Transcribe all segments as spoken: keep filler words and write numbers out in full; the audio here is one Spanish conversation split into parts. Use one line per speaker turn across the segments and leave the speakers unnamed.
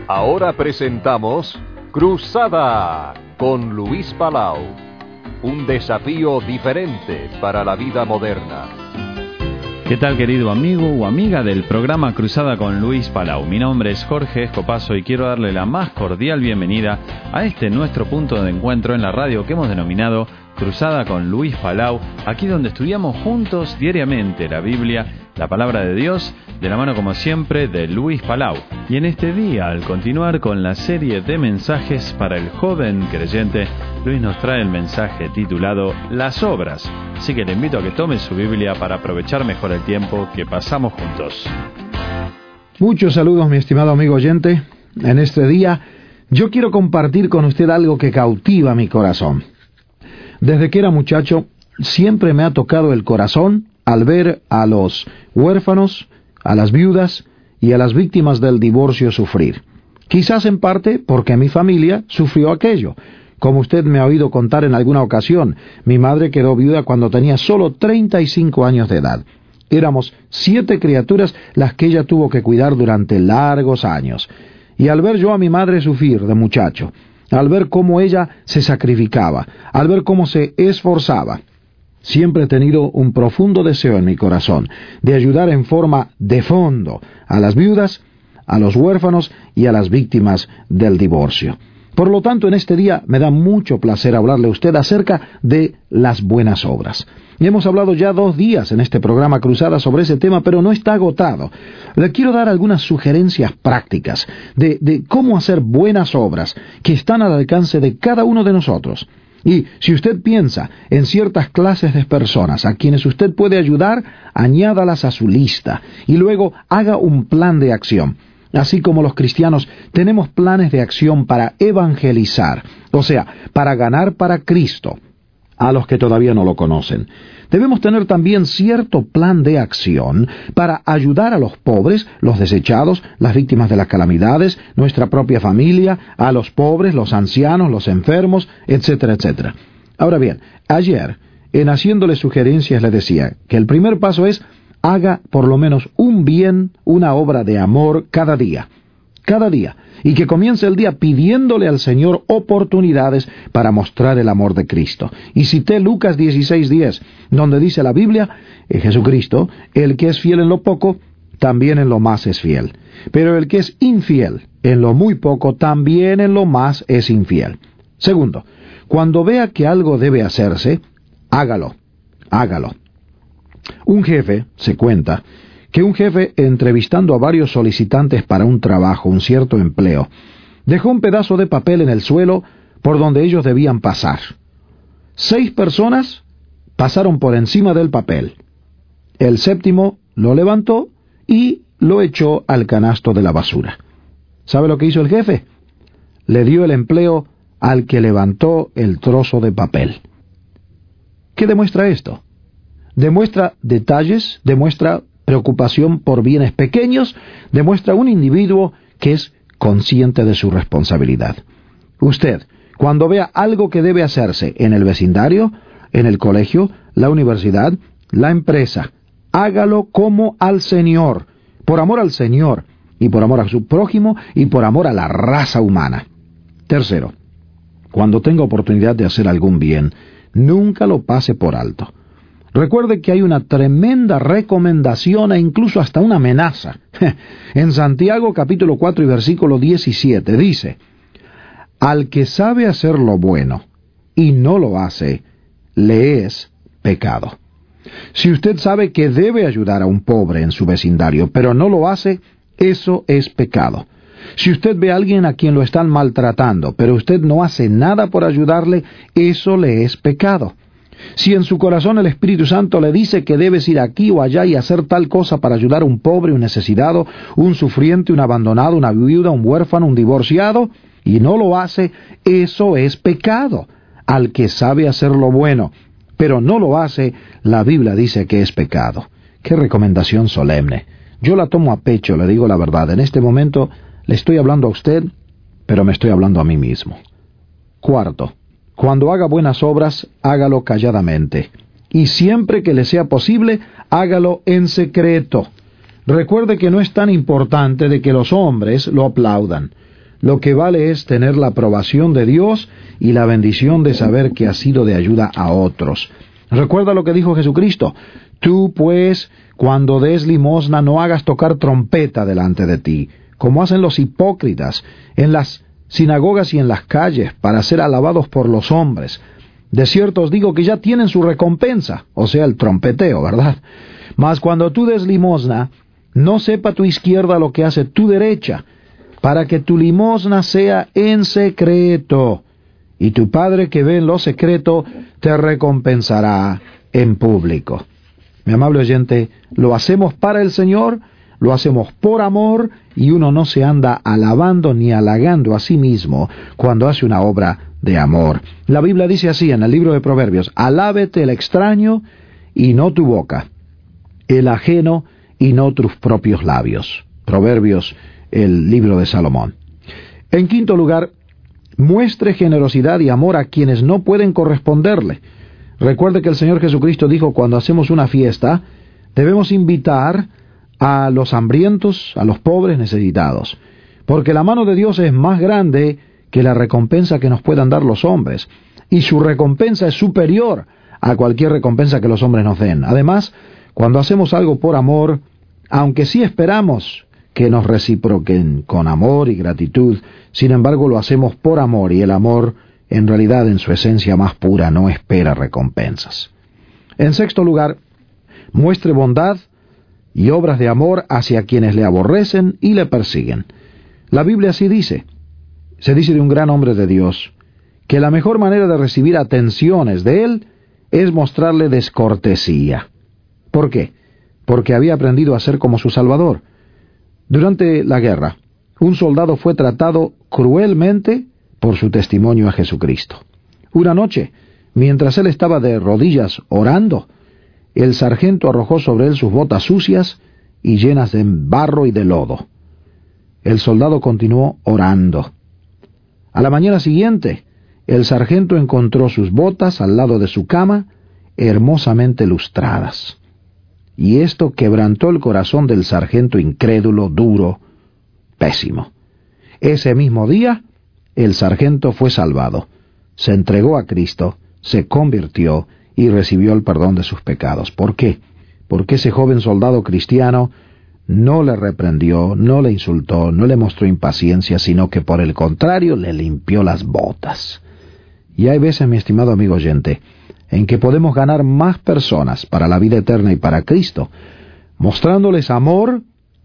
Ahora presentamos Cruzada con Luis Palau. Un desafío diferente para la vida moderna.
¿Qué tal, querido amigo o amiga del programa Cruzada con Luis Palau? Mi nombre es Jorge Escopazo y quiero darle la más cordial bienvenida a este nuestro punto de encuentro en la radio que hemos denominado Cruzada con Luis Palau, aquí donde estudiamos juntos diariamente la Biblia, la Palabra de Dios, de la mano como siempre de Luis Palau. Y en este día, al continuar con la serie de mensajes para el joven creyente, Luis nos trae el mensaje titulado Las Obras. Así que le invito a que tome su Biblia para aprovechar mejor el tiempo que pasamos juntos.
Muchos saludos, mi estimado amigo oyente. En este día, yo quiero compartir con usted algo que cautiva mi corazón. Desde que era muchacho, siempre me ha tocado el corazón al ver a los huérfanos, a las viudas y a las víctimas del divorcio sufrir. Quizás en parte porque mi familia sufrió aquello. Como usted me ha oído contar en alguna ocasión, mi madre quedó viuda cuando tenía solo treinta y cinco años de edad. Éramos siete criaturas las que ella tuvo que cuidar durante largos años. Y al ver yo a mi madre sufrir de muchacho, al ver cómo ella se sacrificaba, al ver cómo se esforzaba, siempre he tenido un profundo deseo en mi corazón de ayudar en forma de fondo a las viudas, a los huérfanos y a las víctimas del divorcio. Por lo tanto, en este día me da mucho placer hablarle a usted acerca de las buenas obras. Y hemos hablado ya dos días en este programa Cruzada sobre ese tema, pero no está agotado. Le quiero dar algunas sugerencias prácticas de, de cómo hacer buenas obras que están al alcance de cada uno de nosotros. Y si usted piensa en ciertas clases de personas a quienes usted puede ayudar, añádalas a su lista y luego haga un plan de acción. Así como los cristianos tenemos planes de acción para evangelizar, o sea, para ganar para Cristo a los que todavía no lo conocen. Debemos tener también cierto plan de acción para ayudar a los pobres, los desechados, las víctimas de las calamidades, nuestra propia familia, a los pobres, los ancianos, los enfermos, etcétera, etcétera. Ahora bien, ayer, en haciéndole sugerencias, le decía que el primer paso es haga por lo menos un bien, una obra de amor cada día, cada día, y que comience el día pidiéndole al Señor oportunidades para mostrar el amor de Cristo. Y cité Lucas dieciséis diez, donde dice la Biblia, eh, Jesucristo, el que es fiel en lo poco, también en lo más es fiel. Pero el que es infiel en lo muy poco, también en lo más es infiel. Segundo, cuando vea que algo debe hacerse, hágalo, hágalo. Un jefe, se cuenta, que un jefe entrevistando a varios solicitantes para un trabajo, un cierto empleo, dejó un pedazo de papel en el suelo por donde ellos debían pasar. Seis personas pasaron por encima del papel. El séptimo lo levantó y lo echó al canasto de la basura. ¿Sabe lo que hizo el jefe? Le dio el empleo al que levantó el trozo de papel. ¿Qué demuestra esto? Demuestra detalles, demuestra preocupación por bienes pequeños, demuestra un individuo que es consciente de su responsabilidad. Usted, cuando vea algo que debe hacerse en el vecindario, en el colegio, la universidad, la empresa, hágalo como al Señor, por amor al Señor, y por amor a su prójimo, y por amor a la raza humana. Tercero, cuando tenga oportunidad de hacer algún bien, nunca lo pase por alto. Recuerde que hay una tremenda recomendación e incluso hasta una amenaza. En Santiago capítulo cuatro y versículo diecisiete dice, al que sabe hacer lo bueno y no lo hace, le es pecado. Si usted sabe que debe ayudar a un pobre en su vecindario, pero no lo hace, eso es pecado. Si usted ve a alguien a quien lo están maltratando, pero usted no hace nada por ayudarle, eso le es pecado. Si en su corazón el Espíritu Santo le dice que debes ir aquí o allá y hacer tal cosa para ayudar a un pobre, un necesitado, un sufriente, un abandonado, una viuda, un huérfano, un divorciado, y no lo hace, eso es pecado. Al que sabe hacer lo bueno, pero no lo hace, la Biblia dice que es pecado. ¡Qué recomendación solemne! Yo la tomo a pecho, le digo la verdad. En este momento le estoy hablando a usted, pero me estoy hablando a mí mismo. Cuarto, cuando haga buenas obras, hágalo calladamente. Y siempre que le sea posible, hágalo en secreto. Recuerde que no es tan importante de que los hombres lo aplaudan. Lo que vale es tener la aprobación de Dios y la bendición de saber que has sido de ayuda a otros. Recuerda lo que dijo Jesucristo: tú, pues, cuando des limosna, no hagas tocar trompeta delante de ti, como hacen los hipócritas en las sinagogas y en las calles, para ser alabados por los hombres. De cierto os digo que ya tienen su recompensa, o sea, el trompeteo, ¿verdad? Mas cuando tú des limosna, no sepa tu izquierda lo que hace tu derecha, para que tu limosna sea en secreto, y tu Padre que ve en lo secreto te recompensará en público. Mi amable oyente, lo hacemos para el Señor, lo hacemos por amor, y uno no se anda alabando ni halagando a sí mismo cuando hace una obra de amor. La Biblia dice así en el libro de Proverbios: alábete el extraño y no tu boca, el ajeno y no tus propios labios. Proverbios, el libro de Salomón. En quinto lugar, muestre generosidad y amor a quienes no pueden corresponderle. Recuerde que el Señor Jesucristo dijo: cuando hacemos una fiesta, debemos invitar a los hambrientos, a los pobres necesitados, porque la mano de Dios es más grande que la recompensa que nos puedan dar los hombres, y su recompensa es superior a cualquier recompensa que los hombres nos den. Además, cuando hacemos algo por amor, aunque sí esperamos que nos reciproquen con amor y gratitud, sin embargo lo hacemos por amor, y el amor, en realidad, en su esencia más pura, no espera recompensas. En sexto lugar, muestre bondad y obras de amor hacia quienes le aborrecen y le persiguen. La Biblia así dice, se dice de un gran hombre de Dios, que la mejor manera de recibir atenciones de él es mostrarle descortesía. ¿Por qué? Porque había aprendido a ser como su Salvador. Durante la guerra, un soldado fue tratado cruelmente por su testimonio a Jesucristo. Una noche, mientras él estaba de rodillas orando, el sargento arrojó sobre él sus botas sucias y llenas de barro y de lodo. El soldado continuó orando. A la mañana siguiente, el sargento encontró sus botas al lado de su cama, hermosamente lustradas. Y esto quebrantó el corazón del sargento incrédulo, duro, pésimo. Ese mismo día, el sargento fue salvado, se entregó a Cristo, se convirtió y recibió el perdón de sus pecados. ¿Por qué? Porque ese joven soldado cristiano no le reprendió, no le insultó, no le mostró impaciencia, sino que por el contrario le limpió las botas. Y hay veces, mi estimado amigo oyente, en que podemos ganar más personas para la vida eterna y para Cristo, mostrándoles amor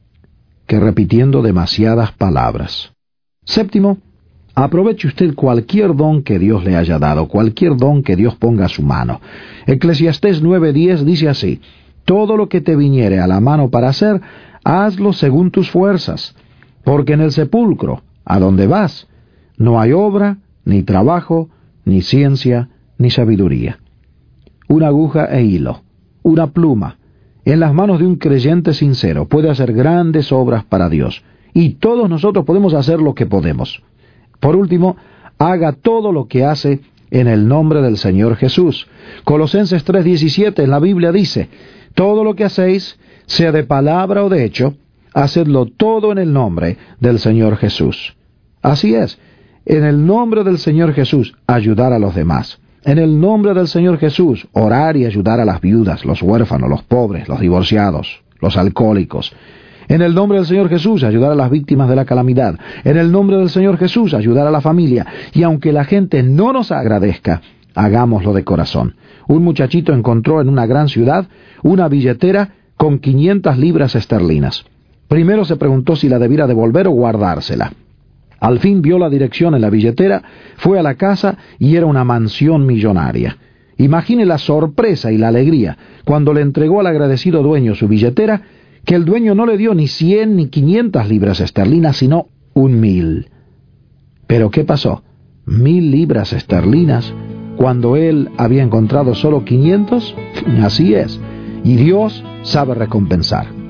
que repitiendo demasiadas palabras. Séptimo, aproveche usted cualquier don que Dios le haya dado, cualquier don que Dios ponga a su mano. Eclesiastés nueve diez dice así: todo lo que te viniere a la mano para hacer, hazlo según tus fuerzas, porque en el sepulcro, a donde vas, no hay obra, ni trabajo, ni ciencia, ni sabiduría. Una aguja e hilo, una pluma, en las manos de un creyente sincero, puede hacer grandes obras para Dios. Y todos nosotros podemos hacer lo que podemos. Por último, haga todo lo que hace en el nombre del Señor Jesús. Colosenses tres diecisiete en la Biblia dice: todo lo que hacéis, sea de palabra o de hecho, hacedlo todo en el nombre del Señor Jesús. Así es, en el nombre del Señor Jesús, ayudar a los demás. En el nombre del Señor Jesús, orar y ayudar a las viudas, los huérfanos, los pobres, los divorciados, los alcohólicos. En el nombre del Señor Jesús, ayudar a las víctimas de la calamidad. En el nombre del Señor Jesús, ayudar a la familia. Y aunque la gente no nos agradezca, hagámoslo de corazón. Un muchachito encontró en una gran ciudad una billetera con quinientas libras esterlinas. Primero se preguntó si la debiera devolver o guardársela. Al fin vio la dirección en la billetera, fue a la casa y era una mansión millonaria. Imagine la sorpresa y la alegría cuando le entregó al agradecido dueño su billetera, que el dueño no le dio ni cien ni quinientas libras esterlinas, sino un mil. ¿Pero qué pasó? Mil libras esterlinas, cuando él había encontrado solo quinientos. Así es, y Dios sabe recompensar.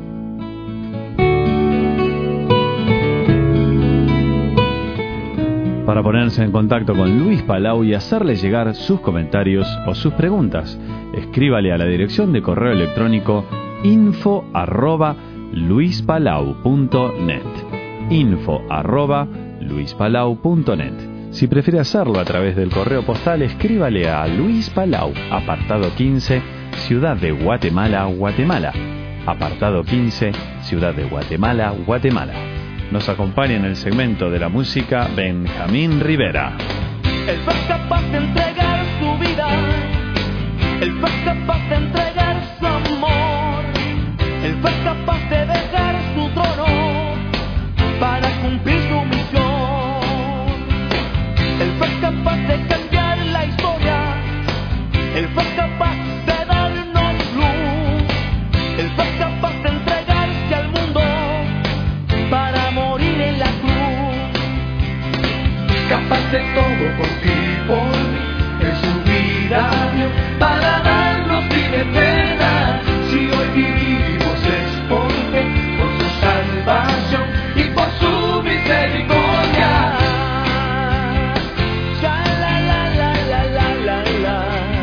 Para ponerse en contacto con Luis Palau y hacerle llegar sus comentarios o sus preguntas, escríbale a la dirección de correo electrónico info arroba luispalau punto net info arroba luis palau punto net. Si prefiere hacerlo a través del correo postal, escríbale a Luis Palau, apartado quince, Ciudad de Guatemala, Guatemala. Apartado quince, Ciudad de Guatemala, Guatemala. Nos acompaña en el segmento de la música Benjamín Rivera.
Él fue capaz de entregar su vida, él fue capaz de entregar su amor, él fue capaz de dejar su trono para cumplir su misión. Él fue capaz de cambiar la historia, él fue capaz de darnos luz, él fue capaz de entregarse al mundo para morir en la cruz. Capaz de todo por ti, por mí, en su vida dio para darnos vida eterna. Si hoy vivimos es por fe, por su salvación y por su misericordia. Ya la la la la la la la.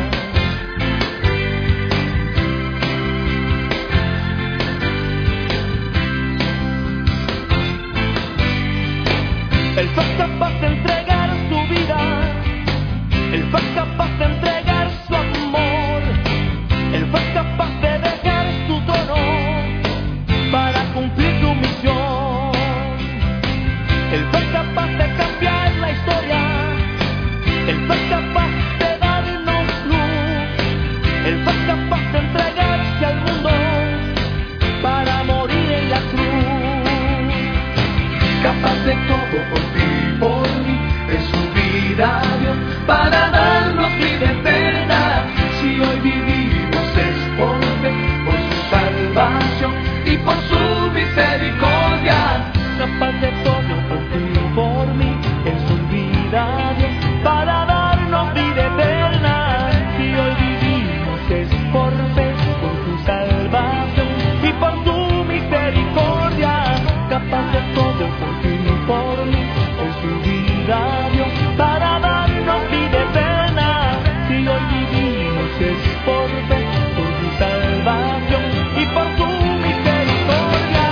Él fue capaz de entregar su vida, él fue capaz de entregar su amor, él fue capaz de dejar su trono para cumplir su misión. Él fue capaz de cambiar la historia, él fue capaz de darnos luz, él fue capaz de entregarse al mundo para morir en la cruz. Capaz de todo por ti, por mí, en su vida dio para darnos vida eterna. Si hoy vivimos es por fe, por su salvación y por su misericordia. Capaz de todo por ti, por mí, en su vida dio para darnos vida eterna. Si hoy vivimos es por fe, por su salvación y por su misericordia. Capaz de todo por ti, por mí, en su vida dio para darnos vida eterna. Si hoy vivimos es por fe, por su salvación y por su misericordia.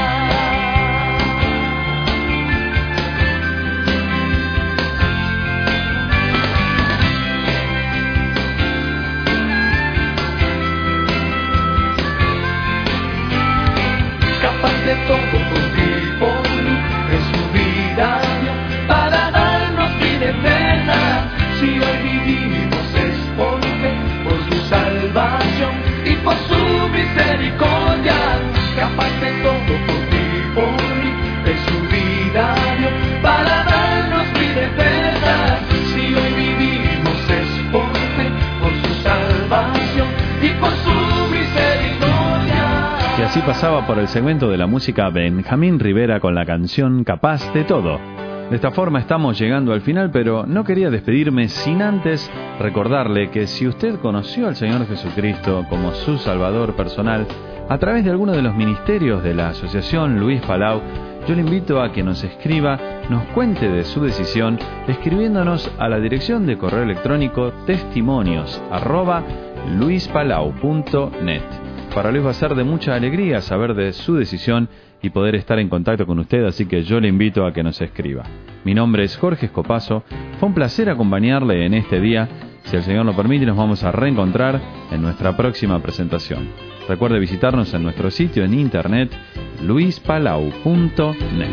Capaz de todo por ti, por mí, en su vida dio para darnos vida eterna. Si hoy vivimos es por fe, por su salvación y por su misericordia. Capaz de todo por ti, por mí, en su vida dio para darnos vida eterna. Si hoy vivimos es por fe, por su salvación y por su misericordia.
Y así pasaba por el segmento de la música Benjamín Rivera con la canción Capaz de Todo. De esta forma estamos llegando al final, pero no quería despedirme sin antes recordarle que si usted conoció al Señor Jesucristo como su Salvador personal a través de alguno de los ministerios de la Asociación Luis Palau, yo le invito a que nos escriba, nos cuente de su decisión, escribiéndonos a la dirección de correo electrónico testimonios arroba luispalau punto net. Para Luis va a ser de mucha alegría saber de su decisión y poder estar en contacto con usted, así que yo le invito a que nos escriba. Mi nombre es Jorge Escopazo, fue un placer acompañarle en este día. Si el Señor lo permite, nos vamos a reencontrar en nuestra próxima presentación. Recuerde visitarnos en nuestro sitio en internet luispalau punto net.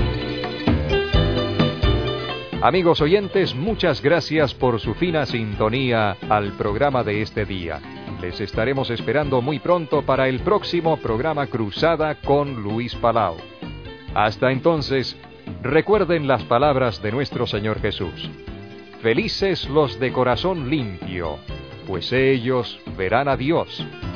Amigos oyentes, muchas gracias por su fina sintonía al programa de este día. Les estaremos esperando muy pronto para el próximo programa Cruzada con Luis Palau. Hasta entonces, recuerden las palabras de nuestro Señor Jesús. Felices los de corazón limpio, pues ellos verán a Dios.